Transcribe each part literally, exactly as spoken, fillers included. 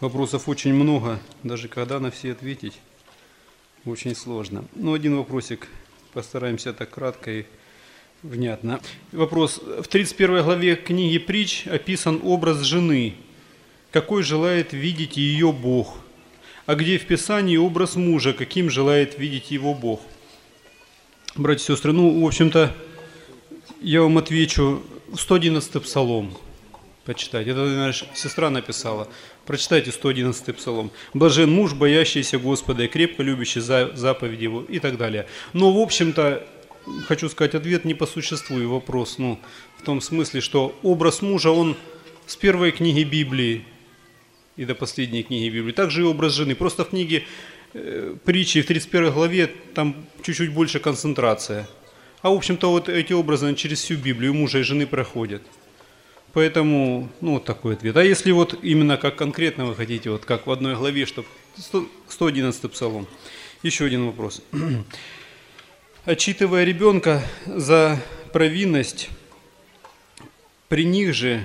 Вопросов очень много, даже когда на все ответить, очень сложно. Ну, один вопросик, постараемся так кратко и внятно. Вопрос. В тридцать первой главе книги Притч описан образ жены, какой желает видеть ее Бог, а где в Писании образ мужа, каким желает видеть его Бог. Братья и сестры, ну, в общем-то, я вам отвечу, сто одиннадцатый Псалом почитать. Это, наверное, сестра написала. Прочитайте сто одиннадцатый Псалом. «Блажен муж, боящийся Господа и крепко любящий заповеди Его» и так далее. Но, в общем-то, хочу сказать, ответ не по существу и вопрос, ну, в том смысле, что образ мужа, он с первой книги Библии и до последней книги Библии. Также и образ жены. Просто в книге э, Притчи в тридцать первой главе там чуть-чуть больше концентрация. А, в общем-то, вот эти образы через всю Библию мужа и жены проходят. Поэтому, ну, вот такой ответ. А если вот именно как конкретно вы хотите, вот как в одной главе, чтобы сто одиннадцатый Псалом. Еще один вопрос. Отчитывая ребенка за провинность, при них же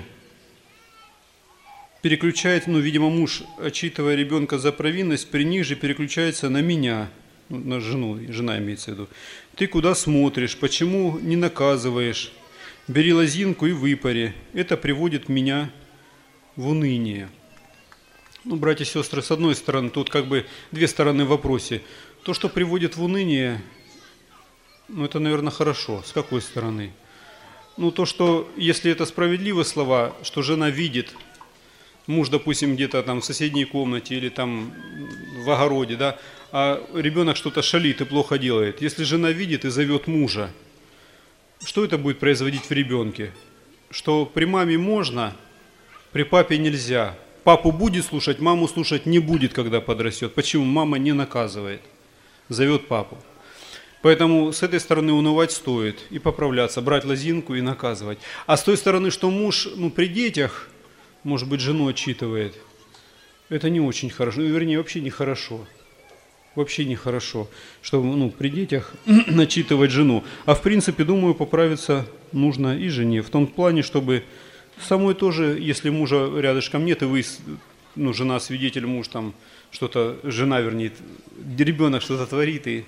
переключает, ну, видимо, муж, отчитывая ребенка за провинность, при них же переключается на меня, на жену, жена имеется в виду. Ты куда смотришь, почему не наказываешь? Бери лозинку и выпари. Это приводит меня в уныние. Ну, братья и сестры, с одной стороны, тут как бы две стороны в вопросе. То, что приводит в уныние, ну, это, наверное, хорошо. С какой стороны? Ну, то, что, если это справедливые слова, что жена видит, муж, допустим, где-то там в соседней комнате или там в огороде, да, а ребенок что-то шалит и плохо делает. Если жена видит и зовет мужа, что это будет производить в ребенке? Что при маме можно, при папе нельзя. Папу будет слушать, маму слушать не будет, когда подрастет. Почему? Мама не наказывает, зовет папу. Поэтому с этой стороны унывать стоит и поправляться, брать лозинку и наказывать. А с той стороны, что муж, ну, при детях, может быть, жену отчитывает, это не очень хорошо, ну, вернее, вообще нехорошо. Вообще нехорошо, чтобы, ну, при детях начитывать жену. А в принципе, думаю, поправиться нужно и жене. В том плане, чтобы самой тоже, если мужа рядышком нет, и вы, ну, жена свидетель, муж там что-то, жена, вернее, ребенок что-то творит, и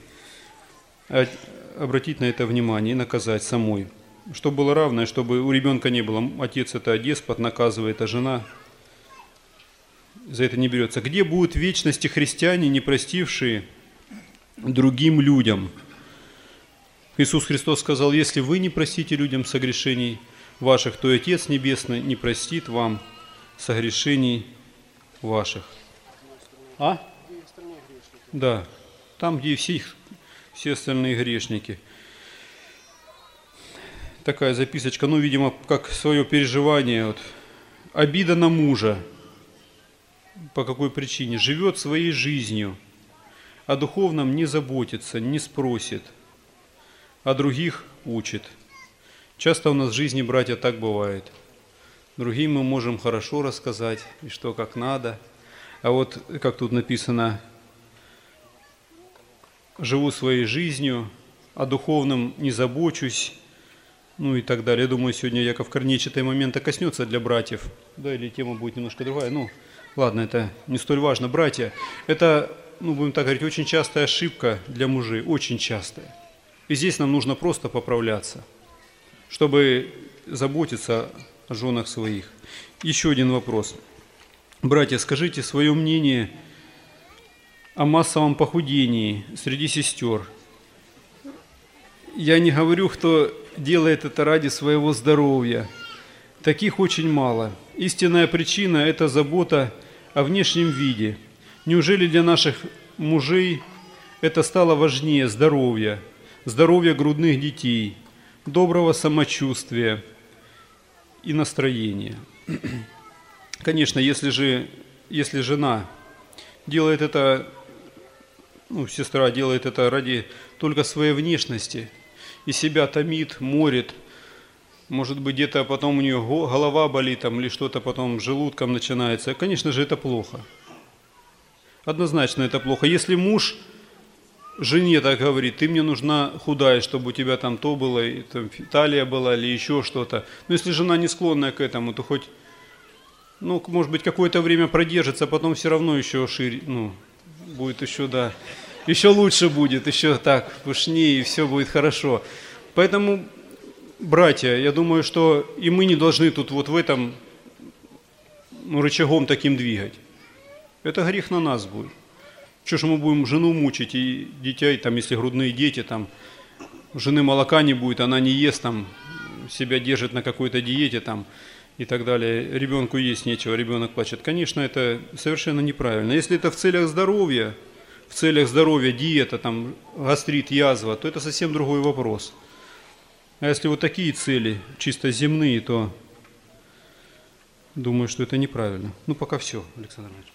обратить на это внимание и наказать самой. Чтобы было равное, чтобы у ребенка не было. Отец это деспот, наказывает, а жена за это не берется. Где будут в вечности христиане, не простившие другим людям? Иисус Христос сказал, если вы не простите людям согрешений ваших, то и Отец Небесный не простит вам согрешений ваших. А? Да, там, где и все, все остальные грешники. Такая записочка, ну, видимо, как свое переживание. Вот. Обида на мужа. По какой причине? Живет своей жизнью, о духовном не заботится, не спросит, а других учит. Часто у нас в жизни, братья, так бывает. Другим мы можем хорошо рассказать, и что как надо. А вот, как тут написано, живу своей жизнью, о духовном не забочусь, ну и так далее. Я думаю, сегодня Яков Корнеевич этого момента коснется для братьев. Да, или тема будет немножко другая, ну... Ладно, это не столь важно. Братья, это, ну, будем так говорить, очень частая ошибка для мужей, очень частая. И здесь нам нужно просто поправляться, чтобы заботиться о женах своих. Еще один вопрос. Братья, скажите свое мнение о массовом похудении среди сестер. Я не говорю, кто делает это ради своего здоровья. Таких очень мало. Истинная причина – это забота о внешнем виде. Неужели для наших мужей это стало важнее здоровья, здоровья грудных детей, доброго самочувствия и настроения? Конечно, если же, если жена делает это, ну, сестра делает это ради только своей внешности и себя томит, морит, может быть, где-то потом у нее голова болит там, или что-то потом с желудком начинается. Конечно же, это плохо. Однозначно это плохо. Если муж жене так говорит, ты мне нужна худая, чтобы у тебя там то было, и, там, талия была или еще что-то. Но если жена не склонная к этому, то хоть Ну, может быть, какое-то время продержится, а потом все равно еще шире, ну, будет еще, да, еще лучше будет, еще так, пышнее, и все будет хорошо. Поэтому, братья, я думаю, что и мы не должны тут вот в этом, ну, рычагом таким двигать. Это грех на нас будет. Что ж мы будем жену мучить и детей, там, если грудные дети, там, жены молока не будет, она не ест, там, себя держит на какой-то диете, там, и так далее. Ребенку есть нечего, ребенок плачет. Конечно, это совершенно неправильно. Если это в целях здоровья, в целях здоровья, диета, там, гастрит, язва, то это совсем другой вопрос. А если вот такие цели, чисто земные, то думаю, что это неправильно. Ну, пока все, Александр Иванович.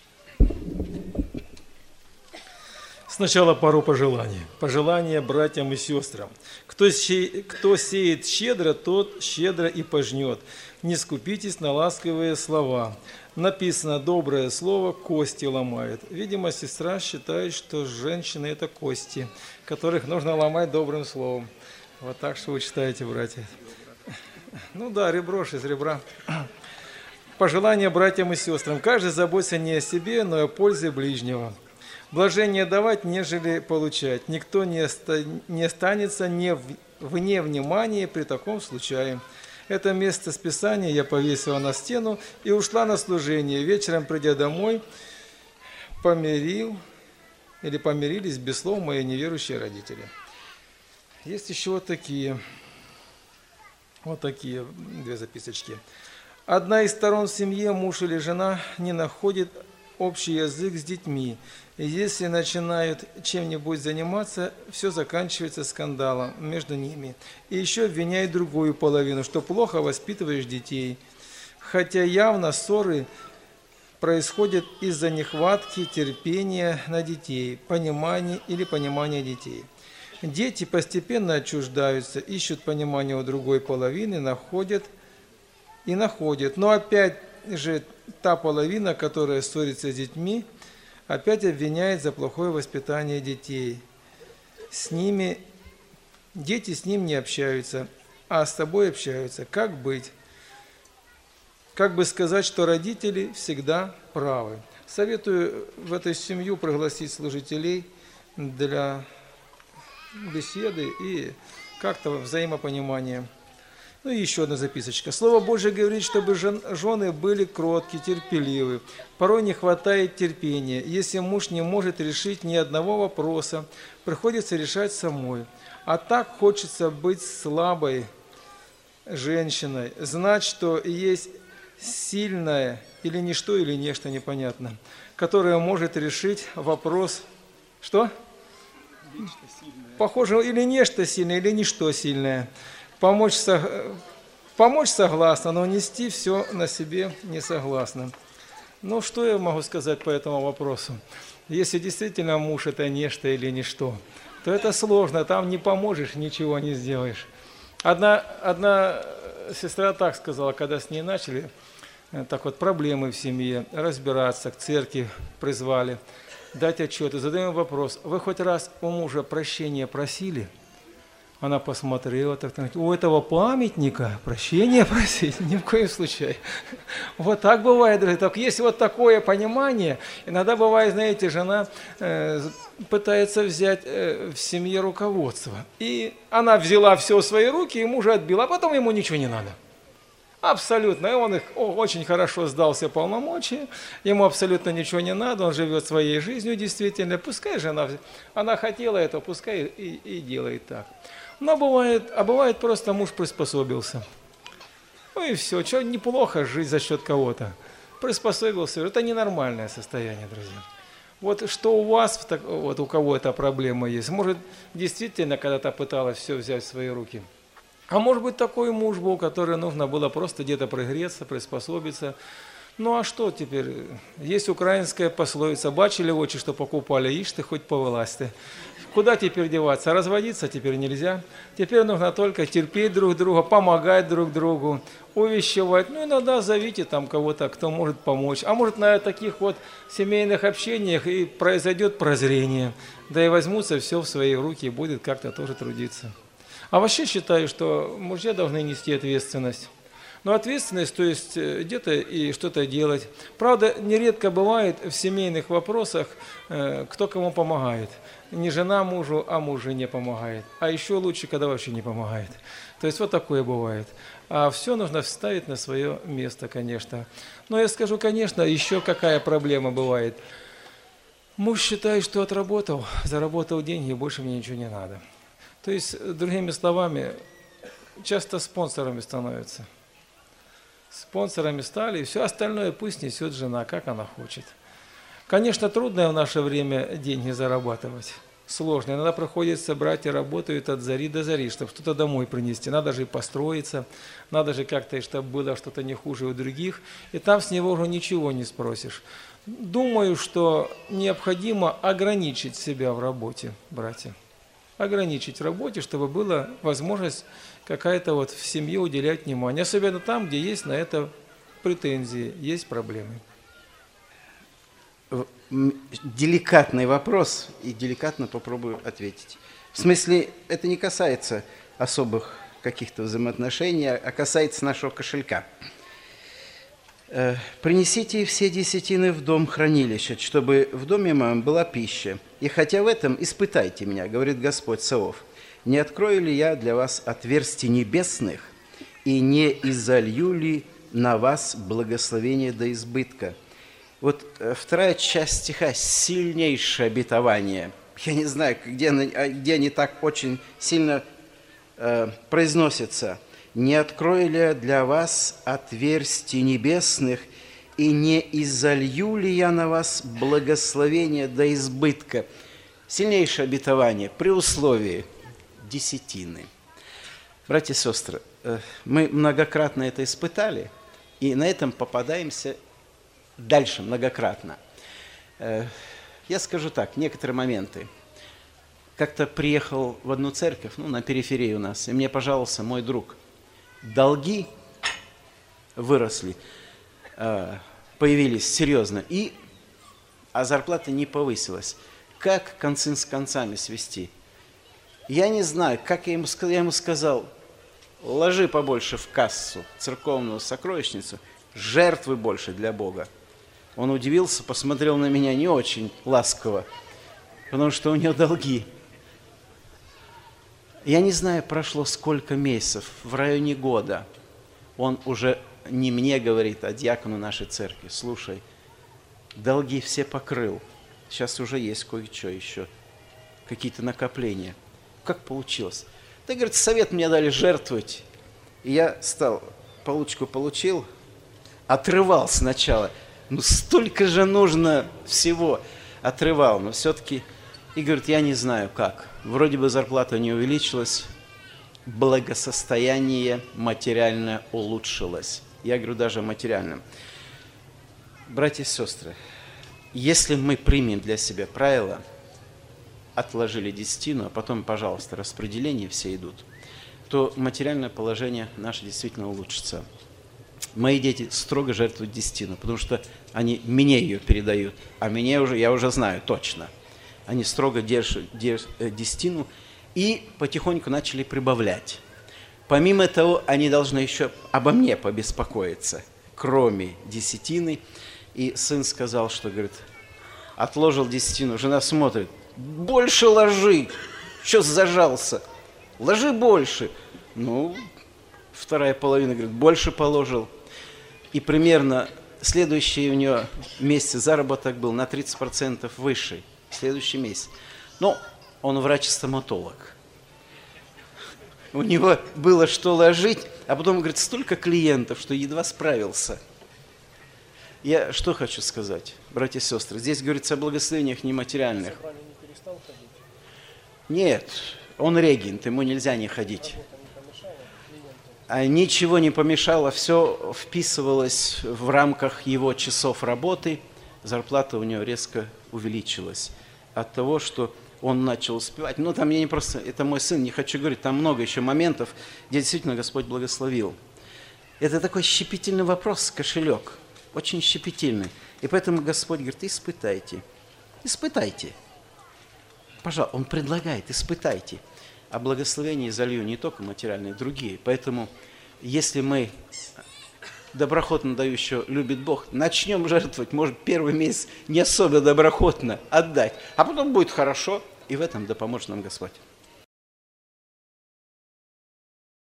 Сначала пару пожеланий. Пожелания братьям и сестрам. Кто, се... Кто сеет щедро, тот щедро и пожнет. Не скупитесь на ласковые слова. Написано, доброе слово кости ломает. Видимо, сестра считает, что женщины – это кости, которых нужно ломать добрым словом. Вот так что вы читаете, братья. Ну да, ребро из ребра. Пожелания братьям и сестрам. Каждый заботится не о себе, но и о пользе ближнего. Блажение давать, нежели получать. Никто не, оста... не останется не в... вне внимания при таком случае. Это место с Писания я повесила на стену и ушла на служение. Вечером, придя домой, помирил или помирились без слов мои неверующие родители. Есть еще вот такие, вот такие две записочки. Одна из сторон в семье, муж или жена, не находит общий язык с детьми. И если начинают чем-нибудь заниматься, все заканчивается скандалом между ними. И еще обвиняют другую половину, что плохо воспитываешь детей. Хотя явно ссоры происходят из-за нехватки терпения на детей, понимания или понимания детей. Дети постепенно отчуждаются, ищут понимания у другой половины, находят и находят. Но опять же та половина, которая ссорится с детьми, опять обвиняет за плохое воспитание детей. С ними, дети с ним не общаются, а с тобой общаются. Как быть? Как бы сказать, что родители всегда правы? Советую в эту семью пригласить служителей для беседы и как-то взаимопонимания. Ну и еще одна записочка. Слово Божие говорит, чтобы жены были кроткие, терпеливы. Порой не хватает терпения. Если муж не может решить ни одного вопроса, приходится решать самой. А так хочется быть слабой женщиной, знать, что есть сильная или ничто, или нечто непонятно, которое может решить вопрос. Что? Похоже, или нечто сильное, или ничто сильное. Помочь, помочь согласно, но нести все на себе не согласна. Ну, что я могу сказать по этому вопросу? Если действительно муж – это нечто или ничто, то это сложно, там не поможешь, ничего не сделаешь. Одна, одна сестра так сказала, когда с ней начали, так вот, проблемы в семье, разбираться, к церкви призвали, дать отчет, и задаем вопрос: вы хоть раз у мужа прощения просили? Она посмотрела, так, так, у этого памятника прощения просить ни в коем случае. Вот так бывает, друзья. Так, есть вот такое понимание. Иногда бывает, знаете, жена э, пытается взять э, в семье руководство. И она взяла все в свои руки, и мужа отбила, а потом ему ничего не надо. Абсолютно. И он их очень хорошо сдал все полномочия, ему абсолютно ничего не надо, он живет своей жизнью действительно. Пускай жена, она хотела этого, пускай и, и делает так. Но бывает, а бывает просто муж приспособился. Ну и все, что неплохо жить за счет кого-то. Приспособился, это ненормальное состояние, друзья. Вот что у вас, вот у кого эта проблема есть, может действительно когда-то пыталась все взять в свои руки. А может быть такой муж был, который нужно было просто где-то пригреться, приспособиться. Ну а что теперь? Есть украинская пословица: бачили очи, что покупали, ишь ты хоть повылазь ты. Куда теперь деваться? Разводиться теперь нельзя. Теперь нужно только терпеть друг друга, помогать друг другу, увещевать. Ну, иногда зовите там кого-то, кто может помочь. А может, на таких вот семейных общениях и произойдет прозрение. Да и возьмутся все в свои руки и будет как-то тоже трудиться. А вообще считаю, что мужья должны нести ответственность. Но ответственность, то есть э, где-то и что-то делать. Правда, нередко бывает в семейных вопросах, э, кто кому помогает. Не жена мужу, а муж жене помогает. А еще лучше, когда вообще не помогает. То есть вот такое бывает. А все нужно вставить на свое место, конечно. Но я скажу, конечно, еще какая проблема бывает. Муж считает, что отработал, заработал деньги, больше мне ничего не надо. То есть, другими словами, часто спонсорами становятся. Спонсорами стали, и все остальное пусть несет жена, как она хочет. Конечно, трудно в наше время деньги зарабатывать. Сложно. Иногда приходится братья работают от зари до зари, чтобы что-то домой принести. Надо же и построиться, надо же как-то, чтобы было что-то не хуже у других. И там с него уже ничего не спросишь. Думаю, что необходимо ограничить себя в работе, братья. Ограничить в работе, чтобы была возможность какая-то вот в семье уделять внимание. Особенно там, где есть на это претензии, есть проблемы. Деликатный вопрос, и деликатно попробую ответить. В смысле, это не касается особых каких-то взаимоотношений, а касается нашего кошелька. «Принесите все десятины в дом хранилища, чтобы в доме моем была пища. И хотя в этом испытайте меня, говорит Господь Саваоф, не открою ли я для вас отверстий небесных и не изолью ли на вас благословение до избытка». Вот вторая часть стиха – сильнейшее обетование. Я не знаю, где они, где они так очень сильно э, произносятся. «Не открою ли я для вас отверстий небесных, и не изолью ли я на вас благословение до избытка?» Сильнейшее обетование при условии десятины. Братья и сестры, э, мы многократно это испытали, и на этом попадаемся дальше многократно. Я скажу так, некоторые моменты. Как-то приехал в одну церковь, ну, на периферии у нас, и мне пожаловался мой друг. Долги выросли, появились серьезно, и, а зарплата не повысилась. Как концы с концами свести? Я не знаю, как я ему, я ему сказал, ложи побольше в кассу, церковную сокровищницу, жертвы больше для Бога. Он удивился, посмотрел на меня не очень ласково, потому что у него долги. Я не знаю, прошло сколько месяцев, в районе года. Он уже не мне говорит, а диакону нашей церкви: слушай, долги все покрыл, сейчас уже есть кое-что еще, какие-то накопления. Как получилось? Да, говорит, совет мне дали жертвовать. И я стал, получку получил, отрывал сначала. Ну, столько же нужно всего. Отрывал, но все-таки... И говорит, я не знаю как. Вроде бы зарплата не увеличилась, благосостояние материальное улучшилось. Я говорю, даже материальным. Братья и сестры, если мы примем для себя правила, отложили десятину, а потом, пожалуйста, распределения все идут, то материальное положение наше действительно улучшится. Мои дети строго жертвуют десятину, потому что они мне ее передают, а мне уже, я уже знаю точно. Они строго держат, держат десятину и потихоньку начали прибавлять. Помимо того, они должны еще обо мне побеспокоиться, кроме десятины. И сын сказал, что, говорит, отложил десятину, жена смотрит, больше ложи, что зажался, ложи больше. Ну, вторая половина, говорит, больше положил. И примерно следующий у него месяц заработок был на тридцать процентов выше. Следующий месяц. Но он врач-стоматолог. У него было что ложить, а потом, говорит, столько клиентов, что едва справился. Я что хочу сказать, братья и сестры. Здесь говорится о благословениях нематериальных. Нет, он регент, ему нельзя не ходить. А ничего не помешало, все вписывалось в рамках его часов работы. Зарплата у него резко увеличилась от того, что он начал успевать. Ну, там я не просто, это мой сын, не хочу говорить, там много еще моментов, где действительно Господь благословил. Это такой щепетильный вопрос, кошелек, очень щепетильный. И поэтому Господь говорит, испытайте, испытайте. Пожалуйста, Он предлагает, испытайте. А благословение залью не только материальные, другие. Поэтому, если мы доброхотно дающего любит Бог. Начнем жертвовать, может, первый месяц не особо доброхотно отдать, а потом будет хорошо, и в этом да поможет нам Господь.